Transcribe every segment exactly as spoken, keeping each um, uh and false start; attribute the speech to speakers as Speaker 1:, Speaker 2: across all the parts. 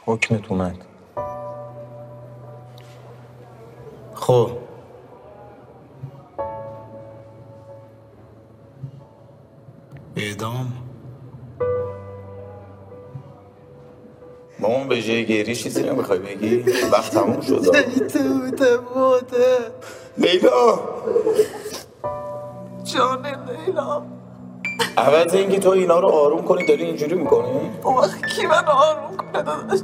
Speaker 1: حکمت اومد. خب اعدام.
Speaker 2: مامان به جای گیری چیزی نمیخوای بگی؟ وقت تموم شد. لیلا
Speaker 3: جان لیلا،
Speaker 2: عوض اینکه تو اینا رو آروم کنی داری اینجوری میکنی؟
Speaker 3: اون وقت کی من آروم کنه داداش؟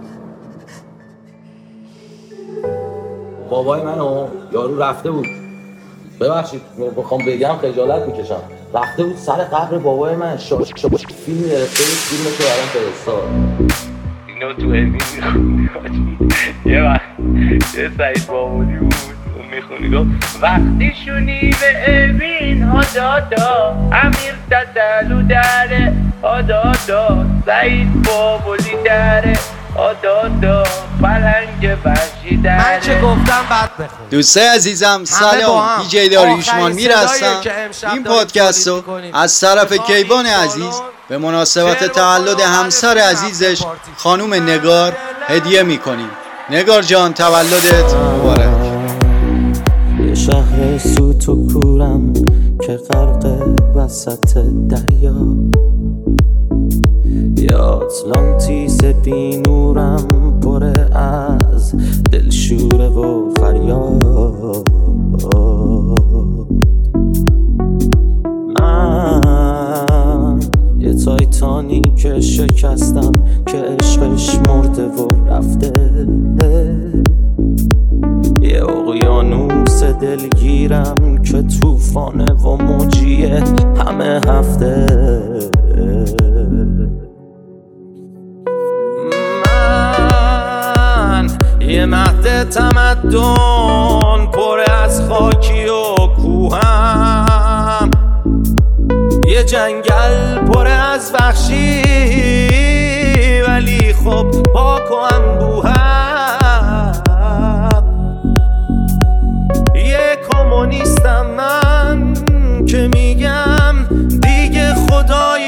Speaker 4: بابای منو یارو رفته بود، ببخشید بخوام بگم خجالت میکشم، رفته بود سر قبر بابای من شاش شاش فیلم گرفته بود، فیلمو تو برام فرستاد.
Speaker 5: اینو تو اوین میخوندی یه وقت یه سعید بابودی بود میخونی گفت وقتی شونی به اوین ها دادا امیر تتلو داره ها دادا سعید بابودی داره ها دادا پلنگ بشی داره.
Speaker 6: من چه گفتم بعد بخون.
Speaker 7: دوستای عزیزم سلام، دیجی داریوشمان میرسم. این پادکست رو از طرف کیوان عزیز به مناسبت تولد همسر عزیزش خانوم نگار هدیه میکنیم. نگار جان تولدت مبارک.
Speaker 8: یه شهر سوت و کورم که غرق وسط دریا، یه آتلانتیس بی نورم پر از دلشوره و فریاد. من یه تایتانی که شکستم که عشقش مرده و رفته، یه اقیانوس دلگیرم که توفانه و موجیه همه هفته. من یه مهد تمدن پر از خاکی و کوهم، یه جنگل پر از وحشی ولی خب پاک و انبوهم. یه کمونیستم من که میگم دیگه خدایی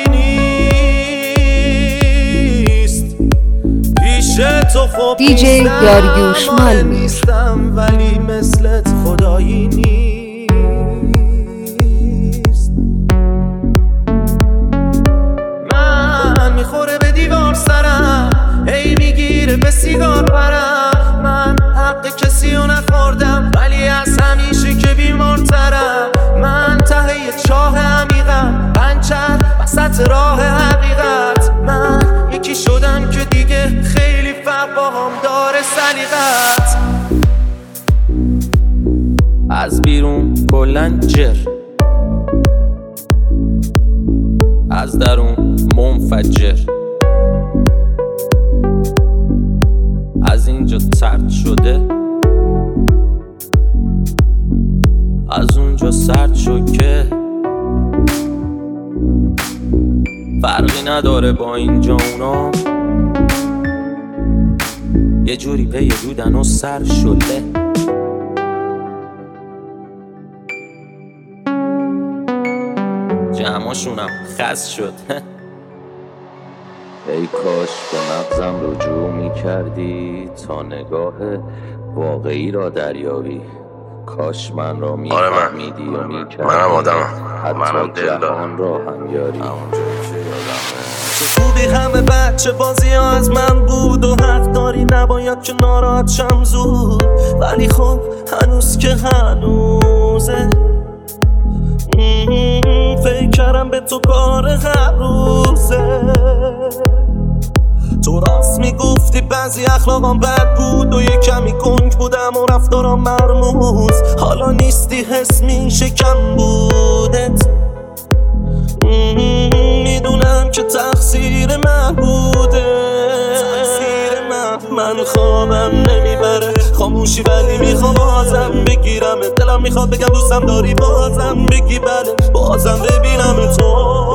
Speaker 8: نیست، پیش تو خب
Speaker 9: دیجی داریوشمان
Speaker 8: نیستم ولی مثلت خدایی نیست. من میخوره به دیوار سرم، هی میگیره به سیگار پرم، من حق کسی رو نخوردم ولی از همیشه که بیمارترم. من ته چاه عمیقم، پنچر وسط راه حقیقت، من یکی شدم که دیگه خیلی فرق با هم داره سلیقت. از بیرون کلن جر، از درون منفجر، از اینجا سرد شده از اونجا سرد شکه، فرقی نداره با اینجا اونا، یه جوری پی دودن و سر شده. جمعاشونم خست شد. ای کاش به مغزم رجوع می تا نگاه واقعی را دریابی. کاش من را می
Speaker 10: آره من
Speaker 8: فهمیدی و می کردی،
Speaker 10: منم آدمم،
Speaker 8: حتی
Speaker 10: منم دل
Speaker 8: جهان را هم یاری.
Speaker 10: چه
Speaker 8: خوبی همه بچه بازی ها از من بود و حق داری نباید که ناراحت شم زود، ولی خب هنوز که هنوزه فکر کردم به تو کار هر روزه. تو راست میگفتی بعضی اخلاقام بد بود و یه کمی گنگ بودم و رفتارام مرموز، حالا نیستی حس میشه کم بودت. میدونم که تقصیر من بوده، من خوابم نمیبره خاموشی ولی میخوام بازم بگیرم، دلم میخواد بگم دوستم داری بازم بگی بله بازم ببینم تو.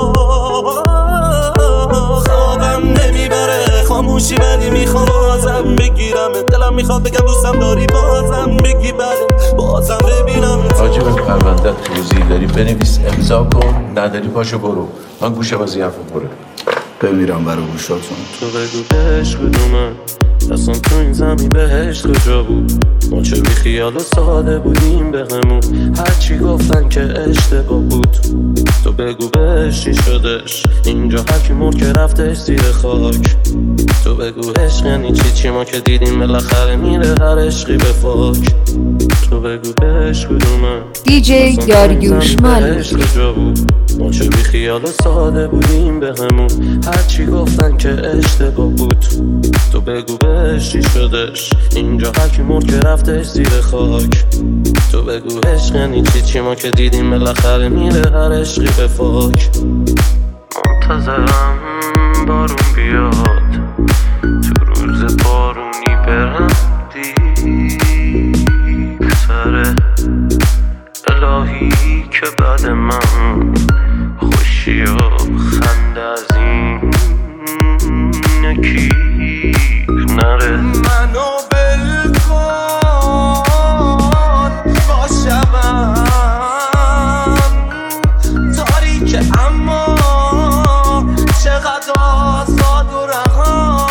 Speaker 8: خوابم نمیبره خاموشی ولی میخوام بازم بگیرم، دلم میخواد بگم دوستم داری بازم بگی بله بازم ببینم تو.
Speaker 10: راجب پرونده توضیح داری بنویس امضا کن، نداری پاشو برو، من گوشه وظیفه پره
Speaker 1: بمیرم برای گوشاتون.
Speaker 8: تو بگو عشق کدومه اصلا تو این زمین بهشت کجا بود؟ ما چه بی خیال و ساده بودیم بهمون، هرچی گفتن که اشتباه بود. تو بگو بهش چی شدش، اینجا هرکی مرد که رفتش زیر خاک. تو بگو عشق یعنی چی، چی ما که دیدیم بالاخره میره هر عشقی به فاک. تو بگو بهش کدومه
Speaker 9: دی جی داریوش مال.
Speaker 8: کجا بود؟ ما چه بی خیال و ساده بودیم بهمون، هرچی گفتن که اشتباه بود. تو بگو بهش چی شدش، اینجا هرکی مرد که رفتش زیر خاک. تو بگو عشق یعنی چی، چی ما که دیدیم بالاخره میره هر عشقی به فاک. منتظرم بارون بیاد، تو روز بارونی برم دیگتره. الهی که بعد من خوشی و خنده از این یکی نره. منو بل کن باشم تاریک اما چقدر آزاد و رها.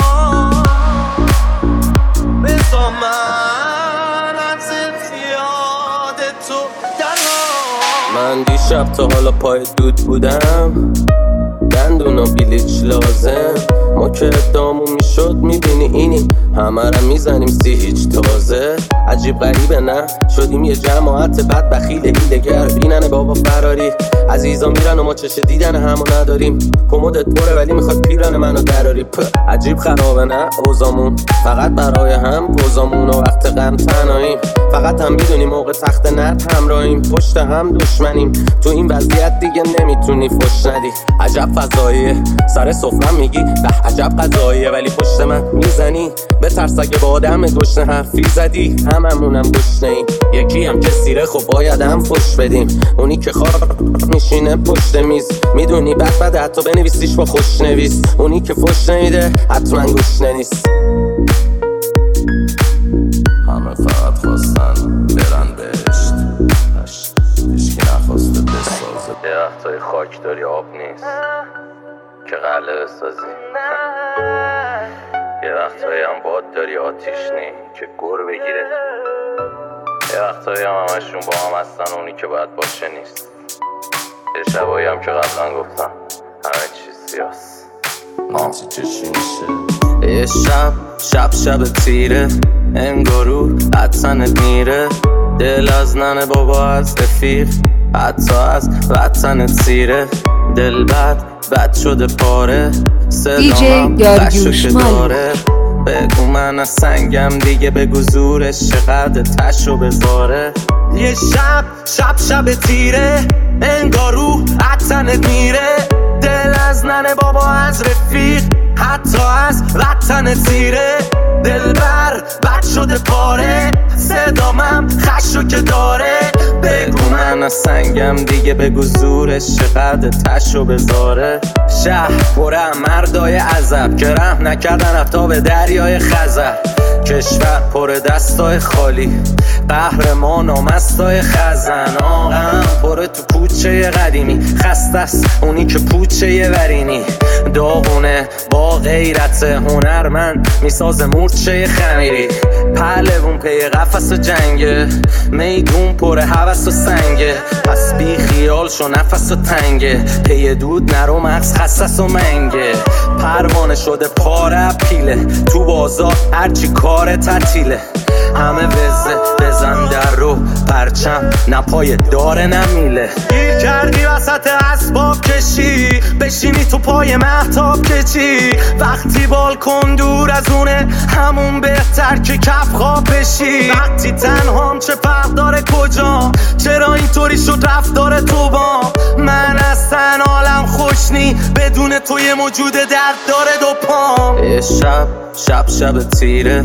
Speaker 8: بذار من از زیاد تو دلا. من دیشب تا حالا پای دود بودم، دندون و بیلیچ لازم. ما که ادامون میشد میبینی اینی همه را میزنیم سی هیچ تازه. عجیب غریبه نه شدیم یه جماعت بد بخیل هیلگر. بینن بابا فراری عزیزا میرن و ما چشه دیدن همو نداریم. کمدت پره ولی میخواد پیرن منو دراری. عجیب خرابه نه اوزامون، فقط برای هم گوزامون و وقت غم تنهاییم. فقط هم بدونی موقع تخت نرد همراهیم، پشت هم دشمنیم. تو این وضعیت دیگه نمیتونی فش ندی. عجب فضاییه سر سفرم میگی به عجب قضاییه، ولی پشت من میزنی به ترس اگه با آدم گشنه حرفی زدی. هممونم گشنه ایم، یکی هم که سیره خب باید هم فش بدیم. اونی که خواب میشینه پشت میز، میدونی بد بد حتی بنویسیش با خوش نویس. اونی که فش نمیده حتما گشنه نیست. همه فقط خواستن برن بهشت، هیچکی نخواسته بسازه. درختای خاک داری آب نیست که قلعه بسازی. یه وقتایی هم باد داری آتیش نی که گر بگیره. یه وقتایی هم همشون با هم هستن، اونی که باید باشه نیست. یه شبایی هم که قبلا گفتم همه چیز سیاست، نانسی چشی میشه. یه شب شب شب تیره، انگارو حدسنت میره. دل از ننه بابا از رفیق، حتی از وطنت سیره. دل بد بد شده پاره، صدامم خشو که داره. بگو من از سنگم دیگه، بگو زورش چقدر تشو بذاره. یه شب شب شب تیره، انگارو حدسنت میره. دل از ننه بابا از رفیق، حتی از وطنت سیره. دل بر بد شده پاره، صدامم خشو که داره. بگو من از سنگم دیگه، بگو زورش چقدر تشو بذاره. شهر پره مردای عذب که رحم نکردن رفتا به دریای خزر. کشور پر دستای خالی، قهرمان و مستای خزن. آقام پر تو کوچه قدیمی، خسته است اونی که پوچه ورینی. داغونه با غیرت هنرمند میساز مورچه خمیری. پهلوون پی قفس و جنگه، میدون پر هوس و سنگه. پس بی خیال شو نفس و تنگه، پی دود نرو مغز خصص و منگه. پروانه شده پاره پیله، تو بازار هرچی کار تعطیله. همه وزه بزن در رو پرچم، نپای داره نمیله. گیر کردی وسط اسباب کشی، بشینی تو پای مهتاب کچی. وقتی بالکن دور از اونه، همون بهتر که کف خواب بشی. وقتی تنهام چه فرق داره کجا، چرا اینطوری شد رفتار تو با من؟ از تن عالم خوشنی، بدون تو یه موجود درد داره دو پام. یه شب شب شب تیره،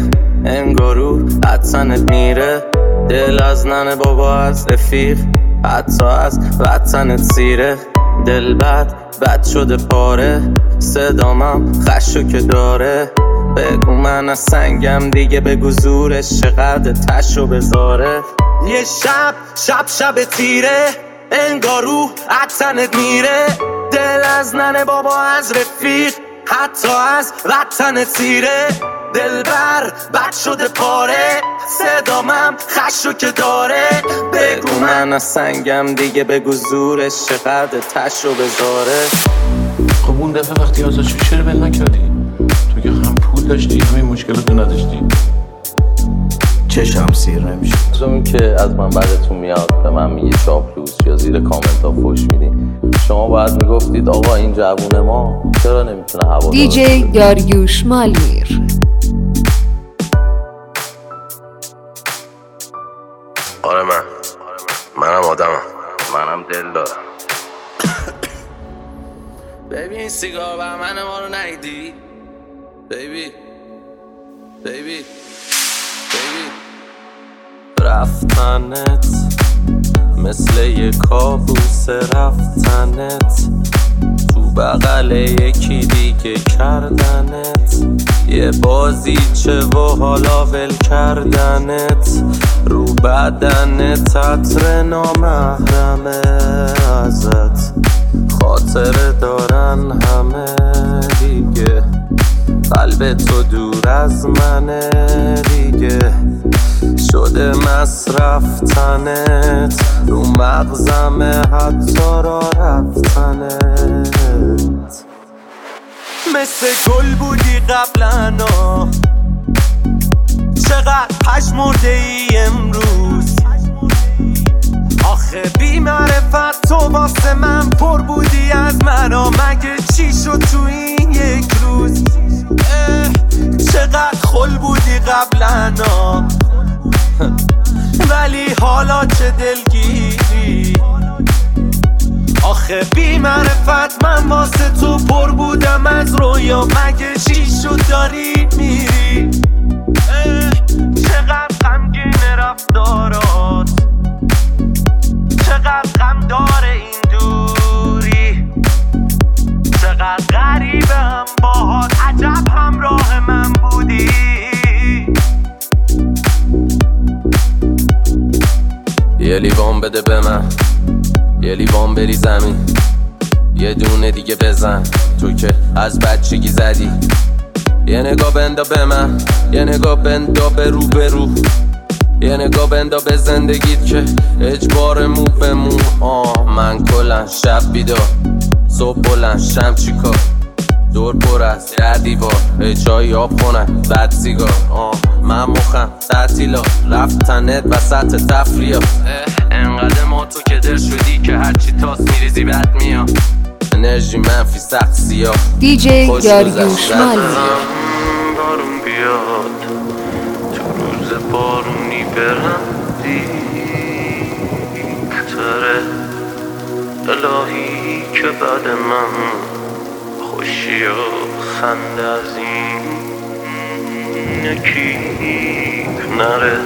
Speaker 8: انگارو حدسنت میره. دل از ننه بابا از رفیق، حتی از وطنت سیره. دل بد بد شده پاره، صدامم خشو که داره. بگو من از سنگم دیگه، بگو زورش چقدر تشو بذاره. یه شب شب شب تیره، انگارو حدسنت میره. دل از ننه بابا از رفیق، حتی از وطنت سیره. دلبر بد شده پاره صدامم خشو که داره بگو من از سنگم دیگه بگو زورش چقدر تشو بذاره
Speaker 10: خب اون دفعه وقتی ازش شو چرا بل نکردی؟ تو که هم پول داشتی همین مشکلاتو نداشتی.
Speaker 1: چشم سیر نمیشه.
Speaker 4: از اون که از من بعدتون میاد به من میگه چاپلوس یا زیر کامنت ها فوش میدین، شما باید میگفتید آقا این جوون ما چرا نمیتونه هوا
Speaker 9: دی جی داریوش مالمیر.
Speaker 11: آره من منم آدمم، منم دل دارم.
Speaker 8: ببین سیگار بر من ما رو نیدی بیبی بیبی بیبی رفتنت مثل یه کابوس رفتنت تو بغل یکی دیگه کردنت یه بازی چه و حالا ول کردنت رو بدنت عطر نامحرمه ازت خاطره دارن همه دیگه قلب تو دور از منه دیگه شده مصرفتنت رو مغزمه حتی را رفتنت مثل گل بودی قبلا چقدر پشمرده ای امروز آخه بی معرفت تو واسه من پر بودی از منو مگه چی شد تو این یک روز چقدر خل بودی قبلا ولی حالا چه دلگیری آخه بی معرفت من واسه تو پر بودم از رویا مگه چی شد داری میری چقدر غمگین رفتارات چقدر غم داره این دوری چقدر غریبم باهات عجب همراه من بودی یه لیوان بده به من یه لیوان بری زمین یه دونه دیگه بزن تو که از بچگی زدی یه نگاه بندا به من یه نگاه بندا به رو به رو یه نگاه بندا به زندگیت که اجبار مو به مو آه من کلن شب بیدار صبح بلند شم چیکار دور پر از در دیوار جایی آب خونن بد سیگار آه من مخم تعطیلا رفتنت وسط تفریح انقدر ما تو که در شدی که هرچی تاس میریزی بد میاد انرژی منفی سخت سیاه
Speaker 9: دی جی داریوش مالمیر.
Speaker 8: بارون بیاد تو روز بارونی برم دیگتره الهی که بعد من خوشی و خنده از این یکی نره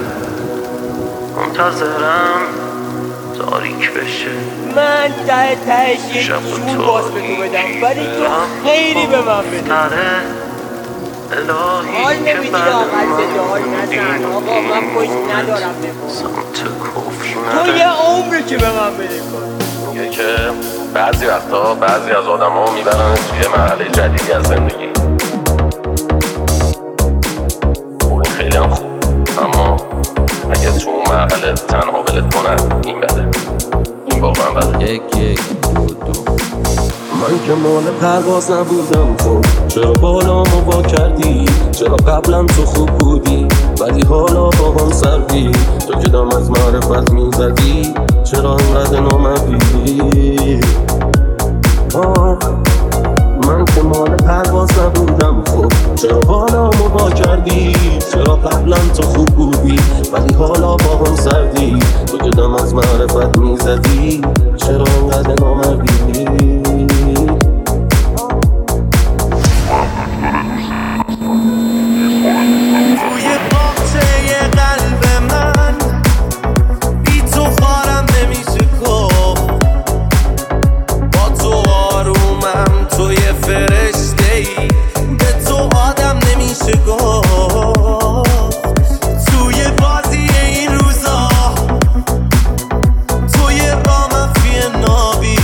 Speaker 8: منتظرم تاریک بشه
Speaker 5: من ته تهش یک جون باز بگو بدم ولی تو خیلی به من بده حال نمیدید آقل بده حال نزن آقا من پشت ندارم تو یه عمری که به من بده کن
Speaker 11: میگه که بعضی وقتا بعضی از آدم ها میبرن توی مرحله جدیدی از زندگی خب این خیلی هم خوب اما اگه تو اون مرحله تنها ولت کنن این بده این واقعا بده
Speaker 8: یک یک دو دو من که مال پرواز نبودم تو چرا بالامو وا کردی چرا قبلا تو خوب بودی ولی حالا با هم سردی تو که دم از معرفت میزدی چرا انقدر نامدی من که مال پرواز نبودم خب چرا بالامو وا کردی چرا قبلا تو خوب بودی ولی حالا با هم سردی تو که دم از معرفت میزدی چرا انقدر نامدی توی باغچه قلب من بی تو خارم نمیشه گفت با تو آرومم توی فرشته‌ای به تو آدم نمیشه گفت توی بازی این روزا توی رامم فی نابی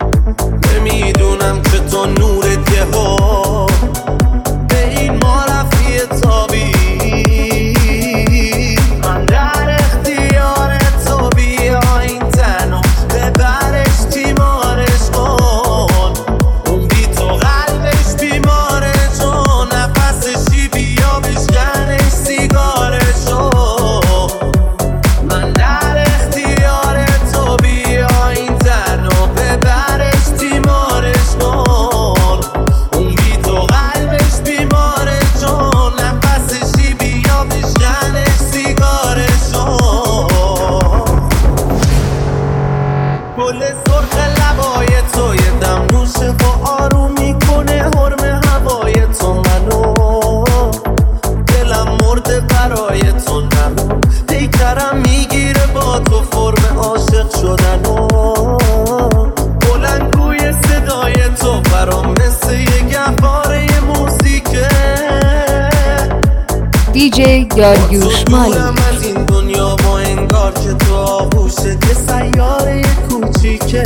Speaker 8: نمیدونم که تو نورت یه ها به این ما رفت
Speaker 9: دیجی داریوش مالی.
Speaker 8: از این دنیا با انگار که تو آغوشت یه سیاره کوچیکه،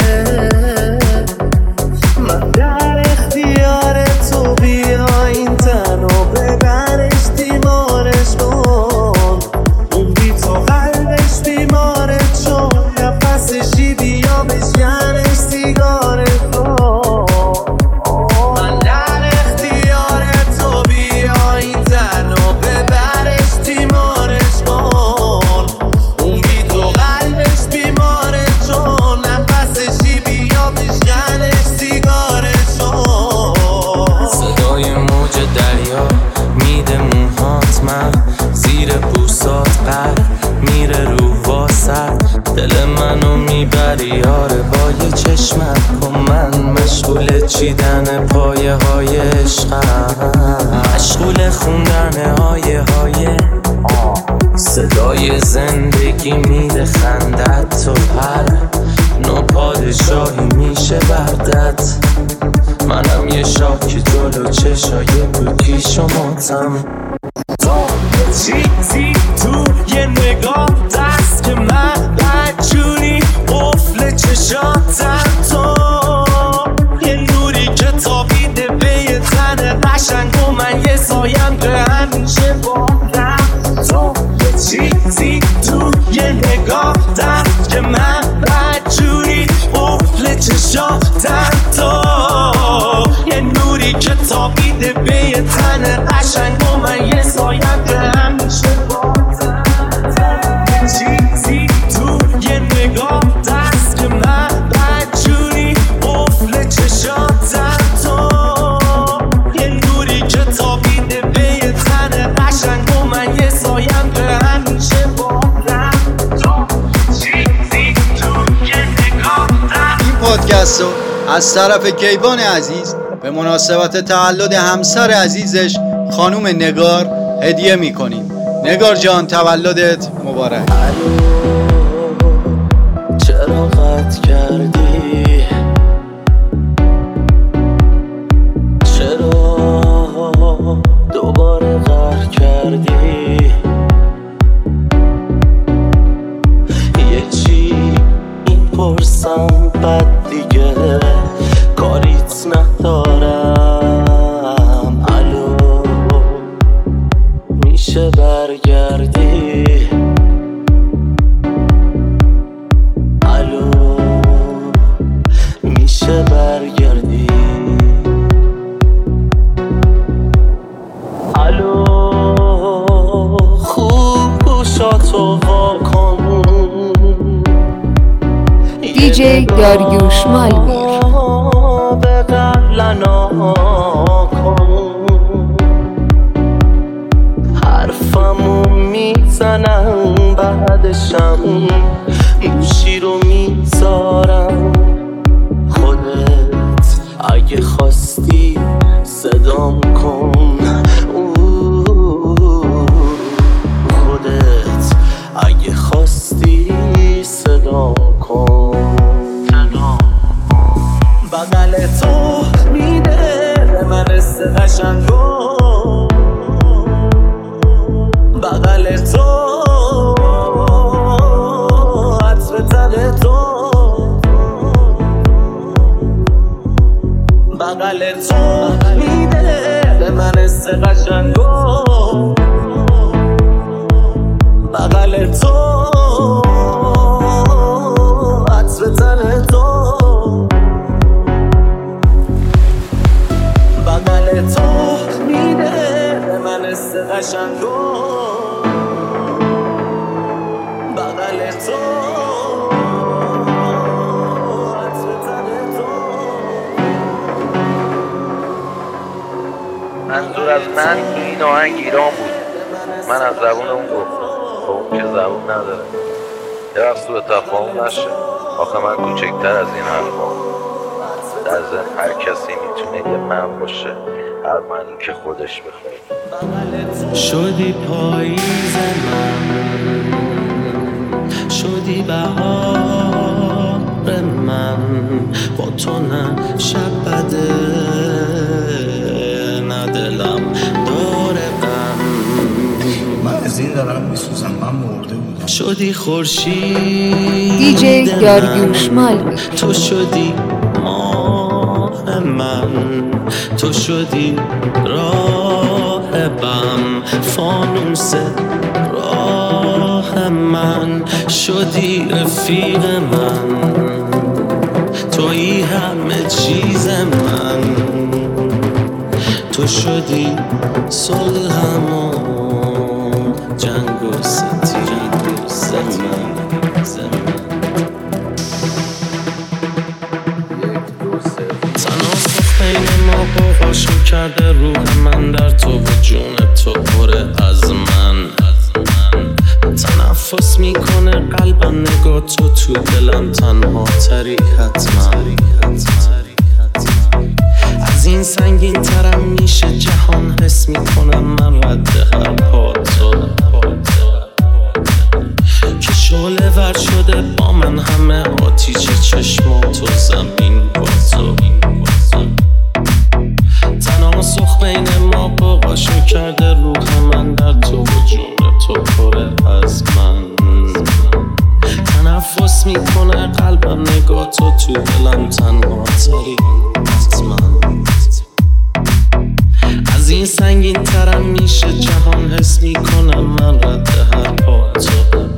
Speaker 8: من در اختیار تو بیا این تن و ببرش دیمارش کن، اون بی تو قلبش بیماره چون نفسشی بیا بشکنش سیگارش کن، من در اختیار تو بیا این تن و ببرش دیمارش کن، اون بی تو قلبش بیماره چون نفسشی بیا بشکنش سیگارش کن. صدای موج دریا میده موهات من زیر بوسات قرد میره رو واسد، دل منو میبری یاره با یه چشمت کن، من مشغول چیدن پایه های عشقم، مشغول خوندن های های صدای زندگی میده خندت، تو هر نو پادشاهی میشه بردت، منم یه شاکی جلو چشای بوکیش و ماتم، تو یه چیزی تو یه نگاه دست که من بدجوری قفل چشاتم، تو یه نوری که تابیده به یه تن قشنگ و من یه سایم که همیشه بادم، تو یه چیزی تو یه نگاه دست که من بدجوری قفل چشاتم، تو یه نوری که تابیده به یه تن قشنگ و من یه سایم که همیشه بادم، چیزی تو یه نگاه دست که من بدجوری قفل چشاتم، تو یه نوری که تابیده به یه تن قشنگ و من یه سایم که همیشه بادم، چیزی تو یه نگاه دست.
Speaker 7: این پادکست رو از طرف کیوان عزیز به مناسبت تولد همسر عزیزش خانوم نگار هدیه میکنیم. نگار جان تولدت مبارک.
Speaker 8: چرا قطع کردی؟ چرا دوباره قهر کردی؟ یه چی این پرسم بد دیگه کاریت ندارم، الو میشه برگردی؟ الو میشه برگردی؟ الو خوب گوشاتو واکن،
Speaker 9: دیجی داریوش مالی
Speaker 8: به قبلنا کن، حرفمو میزنم بعدشم گوشی رو میذارم، خودت اگه خواستی صدام کن، خودت اگه خواستی صدام کن، بغل تو میده من حس قشنگو، بغل تو عطر تن تو، بغل تو میده من حس قشنگو، بغل تو عطر تن تو، بغل تو میده من حس قشنگو، بغل تو عطر تن تو.
Speaker 5: منظور از من تو این آهنگ ایران بود، من از زبون اون گفتم با اون که زبون نداره، یه وقت سوء تفاهم نشه، آخه من کوچکتر از این حرفا، در ضمن هر کسی میتونه یه من باشه، هر منی که خودش بخواد.
Speaker 8: شدی پاییز من، شدی بهار من، با تو نه شب بده نه دلم داره غم، شدی خورشید
Speaker 9: دیجی داریوش مالمیر،
Speaker 8: تو شدی ماه من، تو شدی راهبم، فانوس راه من، شدی رفیق من، تویی همه چیز من، تو شدی صلحم و جنگ و ستیرم زمان زمان. تناسخ بین ما قوقاشو کرده روح من در تو و جون تو پره از من. تنفس میکنه قلبم نگاه تو تو دلم تنها تری حتما. از این سنگین ترم میشه جهان، حس میکنم من رد هر پاتو که شعله ور شده با من همه آتیش چشمات و زمین با تو. تناسخ بین ما بغاشو کرده روح من در تو و جون تو پره از من. تنفس میکنه قلبم نگاه تو تو دلم تنها تری حتما. از این سنگین ترم میشه جهان، حس میکنم من رد هر پاتو.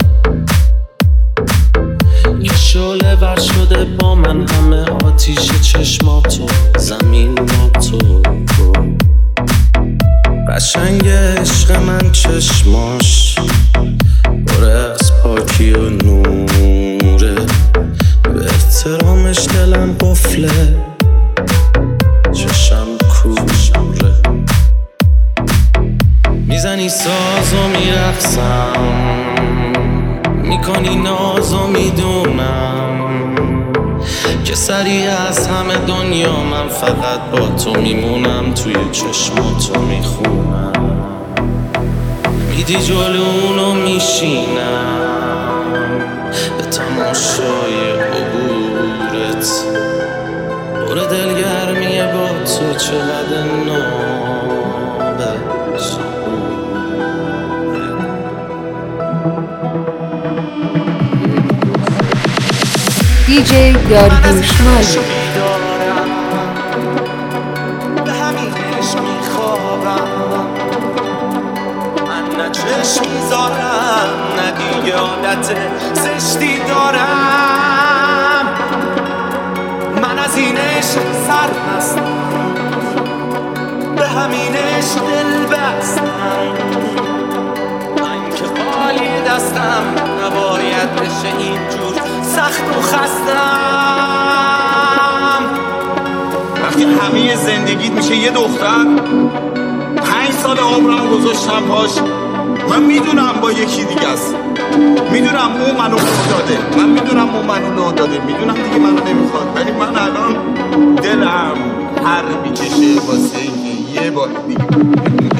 Speaker 8: یه شعله ور شده با من همه آتیش چشماتو زمین با تو. قشنگ عشق من چشماش بره از پاکی و نوره، به احترامش دلم قفله چشم کوره. میزنی ساز و میرقصم، میکنی ناز و میدونم که سریع از همه دنیا من فقط با تو میمونم. توی چشماتو میخونم، میدی جلونو میشینم به تماشای عبورت. دور دلگرمیه با تو چقدر نابه
Speaker 9: دیجی داریوش مالمیر.
Speaker 8: به همینش میخوابم، من نه چشم میذارم نه دیگه عادت زشتی دارم. من از این عشق سر هستم، به همینش دل بستم. من که خالی دستم نباید بشه اینجور سخت و خستم.
Speaker 2: وقتی همه زندگیت میشه یه دختر، پنج سال عمرم گذاشتم پاش، من میدونم با یکی دیگه است، میدونم اون منو داده، من میدونم اون منو داده، میدونم دیگه منو نمیخواد، ولی من الان دلم هر میکشه واسه اینکه یه بار دیگه